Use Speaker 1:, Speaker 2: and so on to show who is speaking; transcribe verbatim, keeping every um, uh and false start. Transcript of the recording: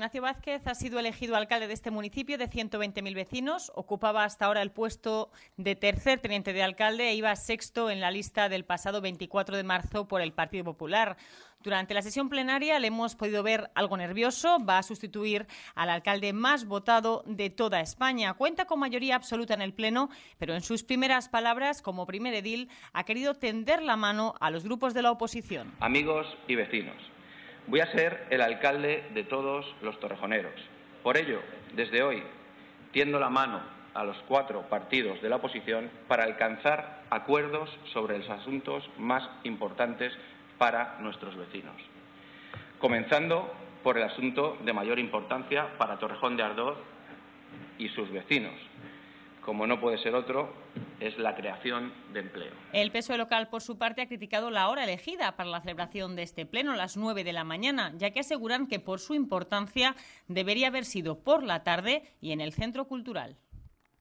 Speaker 1: Ignacio Vázquez ha sido elegido alcalde de este municipio de ciento veinte mil vecinos. Ocupaba hasta ahora el puesto de tercer teniente de alcalde e iba sexto en la lista del pasado veinticuatro de marzo por el Partido Popular. Durante la sesión plenaria le hemos podido ver algo nervioso. Va a sustituir al alcalde más votado de toda España. Cuenta con mayoría absoluta en el Pleno, pero en sus primeras palabras, como primer edil, ha querido tender la mano a los grupos de la oposición.
Speaker 2: Amigos y vecinos, voy a ser el alcalde de todos los torrejoneros. Por ello, desde hoy, tiendo la mano a los cuatro partidos de la oposición para alcanzar acuerdos sobre los asuntos más importantes para nuestros vecinos. Comenzando por el asunto de mayor importancia para Torrejón de Ardoz y sus vecinos. Como no puede ser otro, es la creación de empleo.
Speaker 1: El P S O E local, por su parte, ha criticado la hora elegida para la celebración de este pleno, las nueve de la mañana, ya que aseguran que por su importancia debería haber sido por la tarde y en el Centro Cultural.